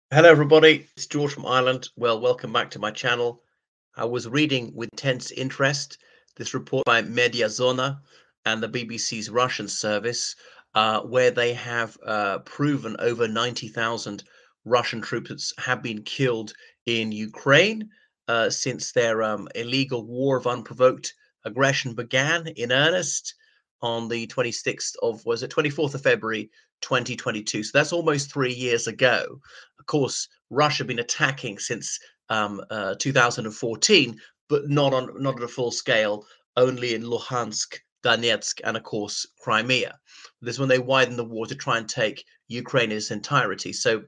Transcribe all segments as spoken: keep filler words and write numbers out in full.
Hello, everybody. It's George from Ireland. Well, welcome back to my channel. I was reading with intense interest this report by Mediazona and the B B C's Russian service, uh, where they have uh, proven over ninety thousand Russian troops have been killed in Ukraine uh, since their um, illegal war of unprovoked aggression began in earnest on the twenty-sixth of, was it twenty-fourth of February, twenty twenty-two. So that's almost three years ago. Of course, Russia been attacking since um, uh, two thousand fourteen, but not on not at a full scale, only in Luhansk, Donetsk, and of course Crimea. This is when they widened the war to try and take Ukraine in its entirety. So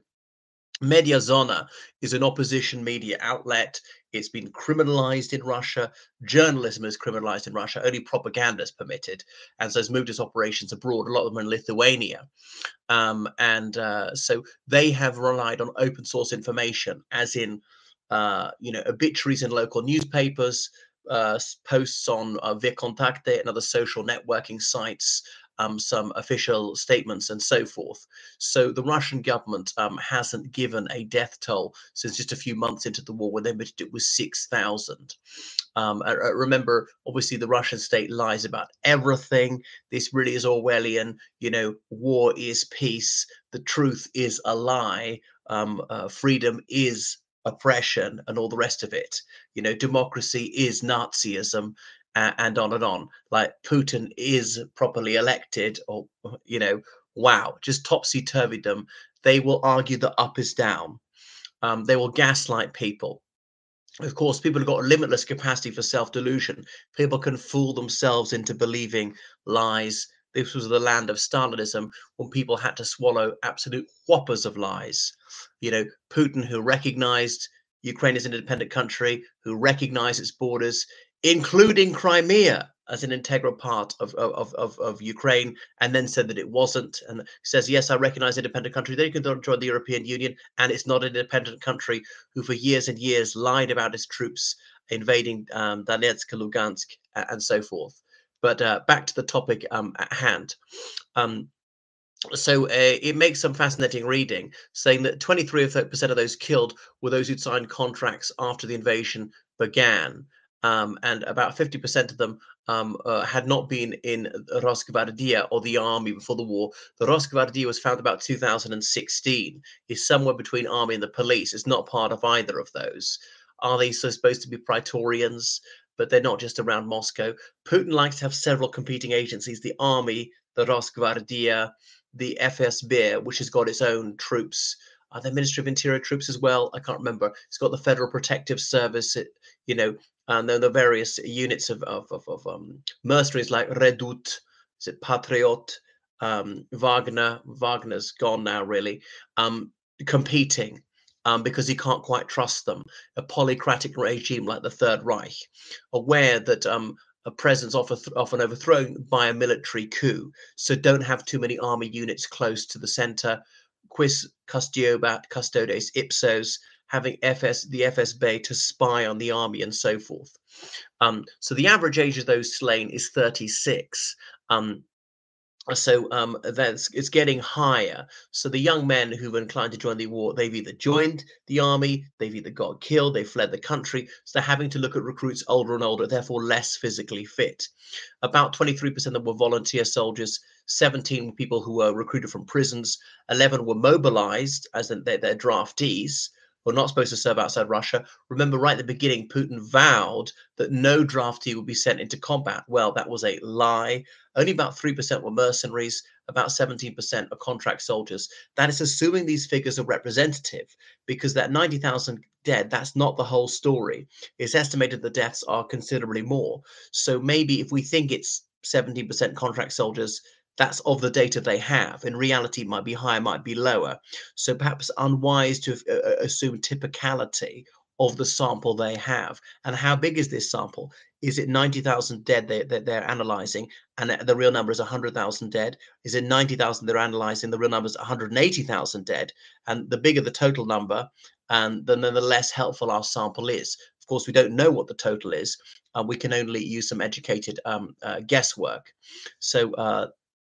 Mediazona is an opposition media outlet. It's been criminalized in Russia. Journalism is criminalized in Russia. Only propaganda is permitted. And so it's moved its operations abroad. A lot of them in Lithuania. Um, and uh, so they have relied on open source information, as in, uh, you know, obituaries in local newspapers, uh, posts on uh, VKontakte and other social networking sites, um, some official statements, and so forth. So the Russian government um, hasn't given a death toll since just a few months into the war, when they admitted it was six thousand. Um, I, I remember, obviously, the Russian state lies about everything. This really is Orwellian. You know, war is peace. The truth is a lie. Um, uh, freedom is oppression, and all the rest of it. You know, democracy is Nazism, uh, and on and on. Like Putin is properly elected, or you know, wow, just topsy turvydom. They will argue that up is down. Um, they will gaslight people. Of course, people have got a limitless capacity for self-delusion. People can fool themselves into believing lies. This was the land of Stalinism, when people had to swallow absolute whoppers of lies. You know, Putin, who recognized Ukraine as an independent country, who recognized its borders, including Crimea as an integral part of, of, of, of Ukraine, and then said that it wasn't, and says, yes, I recognize independent country. Then you can join the European Union, and it's not an independent country, who for years and years lied about his troops invading um, Donetsk, Lugansk, and so forth. But uh, back to the topic um, at hand. Um, so uh, it makes some fascinating reading, saying that twenty-three percent of those killed were those who'd signed contracts after the invasion began. Um, and about fifty percent of them um, uh, had not been in Rosgvardia, or the army, before the war. The Rosgvardia was founded about two thousand sixteen. It's somewhere between army and the police. It's not part of either of those. Are they so supposed to be praetorians? But they're not just around Moscow. Putin likes to have several competing agencies: the army, the Rosgvardia, the F S B, which has got its own troops. Are there Ministry of Interior troops as well? I can't remember. It's got the Federal Protective Service, it, you know, and then the various units of of, of, of um, mercenaries like Redut, is it Patriot, um, Wagner. Wagner's gone now, really. Um, competing. Um, because he can't quite trust them. A polycratic regime like the Third Reich, aware that um, a president's often, often overthrown by a military coup, so don't have too many army units close to the center. Quis custiobat custodes ipsos, having F S the F S B to spy on the army, and so forth. Um, so the average age of those slain is thirty-six. Um, so um, that's it's getting higher. So the young men who were inclined to join the war, they've either joined the army, they've either got killed, they've fled the country. So they're having to look at recruits older and older, therefore less physically fit. About twenty-three percent of them were volunteer soldiers, seventeen were people who were recruited from prisons, eleven were mobilized, as in they're, they're draftees, who are not supposed to serve outside Russia. Remember, right at the beginning, Putin vowed that no draftee would be sent into combat. Well, that was a lie. Only about three percent were mercenaries, about seventeen percent are contract soldiers. That is assuming these figures are representative, because that ninety thousand dead, that's not the whole story. It's estimated the deaths are considerably more. So maybe if we think it's seventeen percent contract soldiers, that's of the data they have. In reality, it might be higher, might be lower. So perhaps unwise to uh, assume typicality of the sample they have. And how big is this sample? Is it ninety thousand dead they, that they're analyzing, and the real number is one hundred thousand dead? Is it ninety thousand they're analyzing, the real number is one hundred eighty thousand dead? And the bigger the total number, and then the less helpful our sample is. Of course, we don't know what the total is. Uh, we can only use some educated um, uh, guesswork. So uh,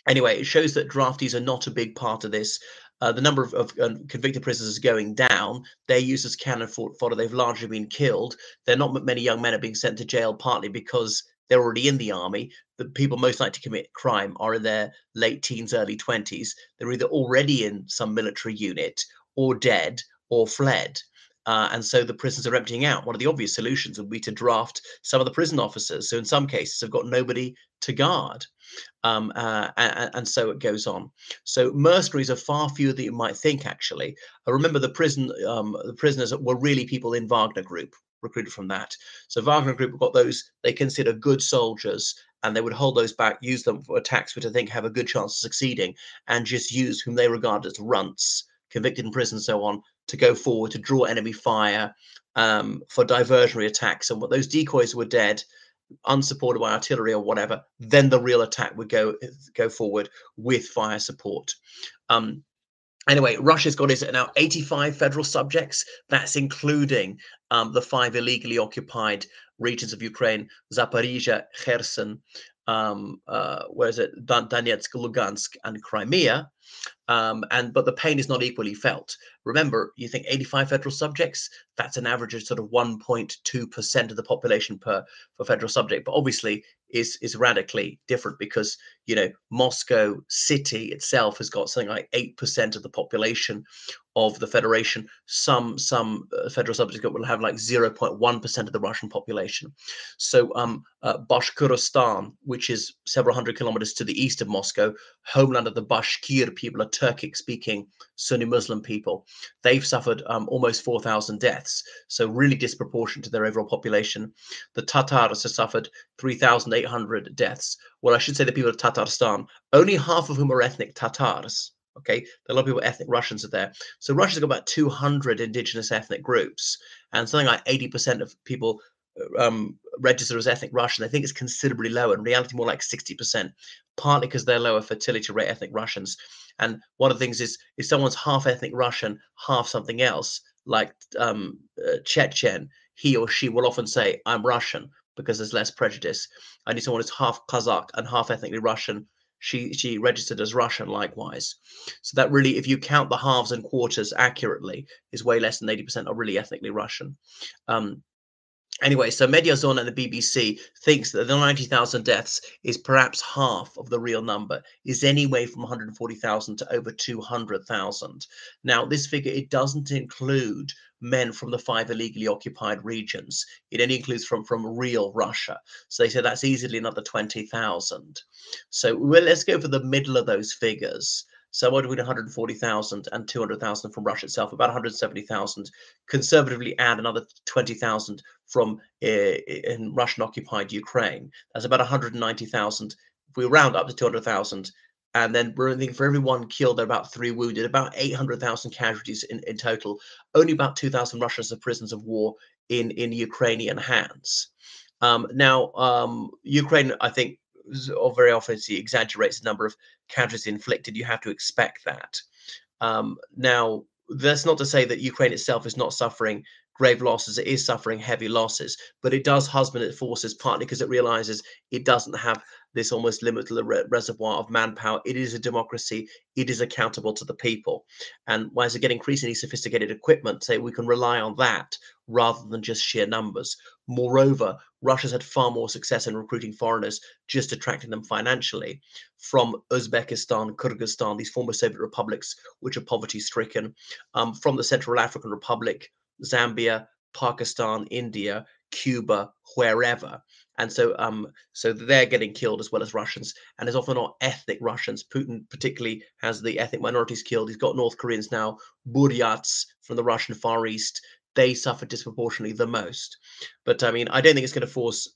Anyway, it shows that draftees are not a big part of this. Uh, the number of, of uh, convicted prisoners is going down. Their use as cannon fodder, they've largely been killed. There are not many young men are being sent to jail, partly because they're already in the army. The people most likely to commit crime are in their late teens, early twenties. They're either already in some military unit or dead or fled. Uh, and so the prisons are emptying out. One of the obvious solutions would be to draft some of the prison officers, who in some cases have got nobody to guard. Um, uh, and, and so it goes on. So mercenaries are far fewer than you might think. Actually, I remember the prison, um, the prisoners were really people in Wagner Group, recruited from that. So Wagner Group got those they consider good soldiers, and they would hold those back, use them for attacks which I think have a good chance of succeeding, and just use whom they regard as runts, convicted in prison, and so on, to go forward to draw enemy fire um, for diversionary attacks. And what those decoys were dead, unsupported by artillery or whatever, then the real attack would go go forward with fire support. Um, anyway, Russia's got its now eighty-five federal subjects. That's including um, the five illegally occupied regions of Ukraine: Zaporizhia, Kherson, um, uh, where is it? Donetsk, Lugansk, and Crimea. Um, and but the pain is not equally felt. Remember, you think eighty-five federal subjects, that's an average of sort of one point two percent of the population per for federal subject, but obviously is is radically different because, you know, Moscow city itself has got something like eight percent of the population of the federation. Some some uh, federal subjects will have like zero point one percent of the Russian population. So um, uh, Bashkortostan, which is several hundred kilometers to the east of Moscow, homeland of the Bashkir people, a Turkic-speaking Sunni Muslim people, they've suffered um, almost four thousand deaths, so really disproportionate to their overall population. The Tatars have suffered three thousand eight hundred deaths. Well, I should say the people of Tatarstan, only half of whom are ethnic Tatars. Okay, there are a lot of people, ethnic Russians are there. So Russia's got about two hundred indigenous ethnic groups, and something like eighty percent of people um, register as ethnic Russian. I think it's considerably lower. In reality, more like sixty percent, partly because they're lower fertility rate ethnic Russians. And one of the things is, if someone's half ethnic Russian, half something else, like um, uh, Chechen, he or she will often say, "I'm Russian," because there's less prejudice. I need someone who's half Kazakh and half ethnically Russian. She she registered as Russian likewise. So that really, if you count the halves and quarters accurately, is way less than eighty percent are really ethnically Russian. Um, Anyway, so Mediazona and the B B C thinks that the ninety thousand deaths is perhaps half of the real number, is anyway from one hundred forty thousand to over two hundred thousand. Now, this figure, it doesn't include men from the five illegally occupied regions. It only includes from, from real Russia. So they say that's easily another twenty thousand. So well, let's go for the middle of those figures. Somewhere between one hundred forty thousand and two hundred thousand from Russia itself, about one hundred seventy thousand. Conservatively add another twenty thousand from uh, in Russian-occupied Ukraine. That's about one hundred ninety thousand. If we round up to two hundred thousand, and then we're thinking for every one killed, there are about three wounded, about eight hundred thousand casualties in, in total. Only about two thousand Russians are prisoners of war in, in Ukrainian hands. Um, now, um, Ukraine, I think, or very often exaggerates the number of casualties inflicted. You have to expect that. Um, now, that's not to say that Ukraine itself is not suffering grave losses. It is suffering heavy losses, but it does husband its forces partly because it realizes it doesn't have this almost limitless re- reservoir of manpower. It is a democracy. It is accountable to the people. And as it get increasingly sophisticated equipment, say we can rely on that rather than just sheer numbers. Moreover, Russia's had far more success in recruiting foreigners, just attracting them financially from Uzbekistan, Kyrgyzstan, these former Soviet republics, which are poverty stricken, um, from the Central African Republic, Zambia, Pakistan, India, Cuba, wherever. And so um, so they're getting killed as well as Russians. And it's often not ethnic Russians. Putin particularly has the ethnic minorities killed. He's got North Koreans now, Buryats from the Russian Far East. They suffer disproportionately the most. But I mean, I don't think it's going to force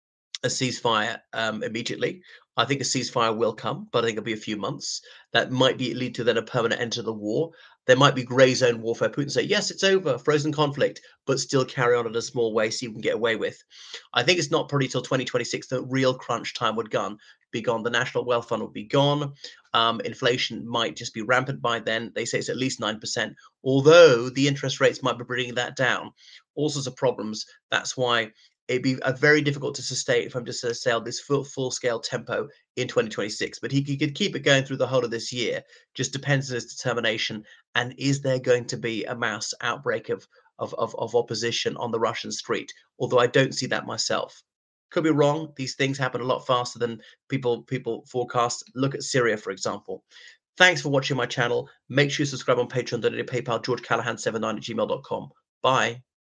a ceasefire um, immediately. I think a ceasefire will come, but I think it'll be a few months. That might be lead to then a permanent end to the war. There might be grey zone warfare. Putin say, yes, it's over, frozen conflict, but still carry on in a small way so you can get away with. I think it's not probably till twenty twenty-six that real crunch time would gone, be gone. The National Wealth Fund would be gone. Um, inflation might just be rampant by then. They say it's at least nine percent, although the interest rates might be bringing that down. All sorts of problems. That's why it'd be a very difficult to sustain if I'm just to sail this full full scale tempo in twenty twenty-six. But he, he could keep it going through the whole of this year. Just depends on his determination. And is there going to be a mass outbreak of of of, of opposition on the Russian street? Although I don't see that myself. Could be wrong. These things happen a lot faster than people people forecast. Look at Syria, for example. Thanks for watching my channel. Make sure you subscribe on Patreon, donate to PayPal, george callahan seven nine at gmail dot com. Bye.